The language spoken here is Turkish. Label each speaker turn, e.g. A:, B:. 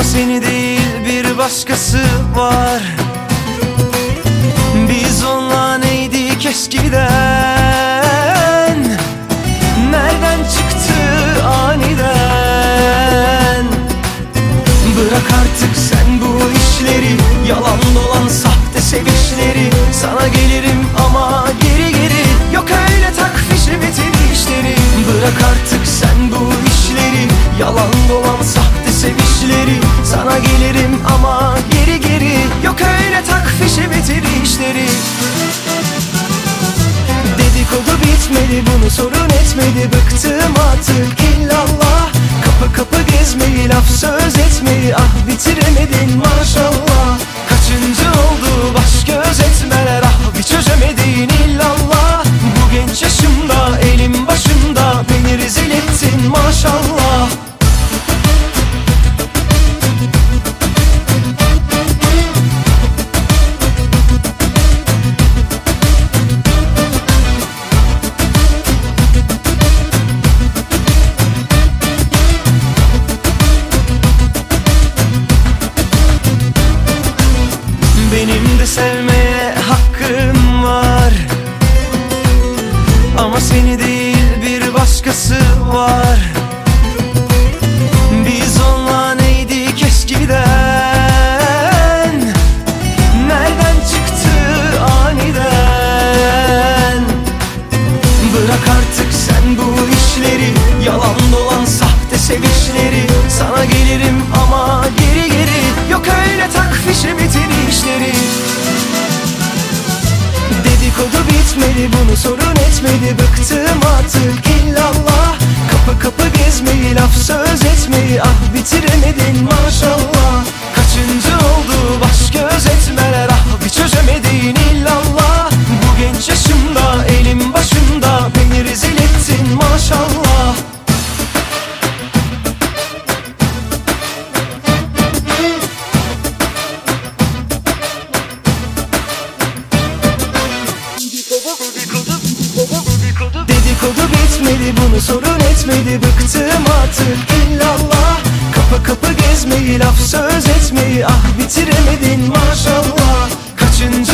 A: Ama seni değil bir başkası var. Biz onunla neydik eskiden, nereden çıktı aniden? Bırak artık sen bu işleri, yalan dolan sahte sevişleri. Sana gelirim ama geri geri, yok öyle takfişi bitir işleri. Bırak artık sen bu işleri, yalan dolan sahte sevişleri. Sana gelirim ama geri geri, yok öyle takfişi bitir işleri. Dedikodu bitmedi, bunu sorun etmedi. Bıktım artık illallah, kapı kapı gezmeyi, laf söz etmeyi. Ah bitiremedin maşallah. Kaçıncı oldu baş göz etmeler, ah bir çözemedin illallah. Bu genç yaşımda elim başımda, beni rezil ettin maşallah. Benim de sevmeye hakkım var, ama seni değil bir başkası var. Biz onunla neydik eskiden, nereden çıktı aniden? Bırak artık sen bu işleri, yalan dolan sahte sevişleri. Sana gelirim ama geri geri, yok öyle takfişi bitir işleri. Dedikodu bitmedi, bunu sorun etmedi. Bıktım artık illallah, kapı kapı gezmeyi, laf söz etmeyi. Ah bitiremedin maşallah. Kaçıncı oldu baş göz etmeler, ah bir çözemedin illallah. Bu genç yaşımda elim başımda, beni rezil ettin maşallah. Dedikodu bitmedi, bunu sorun etmedi. Bıktım artık illallah, kapı kapı gezmeyi, laf söz etmeyi. Ah bitiremedin maşallah. Kaçıncı